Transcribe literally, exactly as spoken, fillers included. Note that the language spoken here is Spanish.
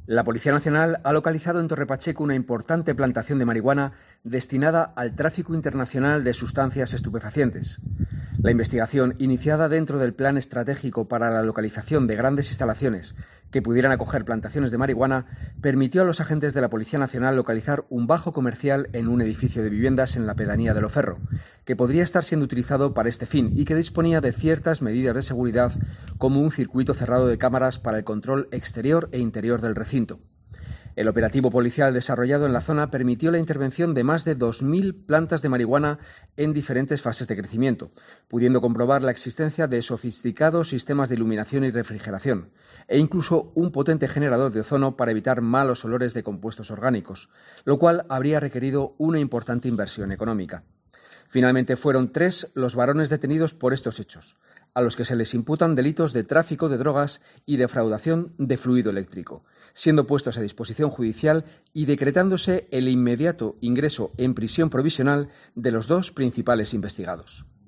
La Policía Nacional ha localizado en Torre Pacheco una importante plantación de marihuana destinada al tráfico internacional de sustancias estupefacientes. La investigación, iniciada dentro del Plan Estratégico para la localización de grandes instalaciones que pudieran acoger plantaciones de marihuana, permitió a los agentes de la Policía Nacional localizar un bajo comercial en un edificio de viviendas en la pedanía de Loferro, que podría estar siendo utilizado para este fin y que disponía de ciertas medidas de seguridad, como un circuito cerrado de cámaras para el control exterior e interior del recinto. El operativo policial desarrollado en la zona permitió la intervención de más de dos mil plantas de marihuana en diferentes fases de crecimiento, pudiendo comprobar la existencia de sofisticados sistemas de iluminación y refrigeración, e incluso un potente generador de ozono para evitar malos olores de compuestos orgánicos, lo cual habría requerido una importante inversión económica. Finalmente fueron tres los varones detenidos por estos hechos, a los que se les imputan delitos de tráfico de drogas y defraudación de fluido eléctrico, siendo puestos a disposición judicial y decretándose el inmediato ingreso en prisión provisional de los dos principales investigados.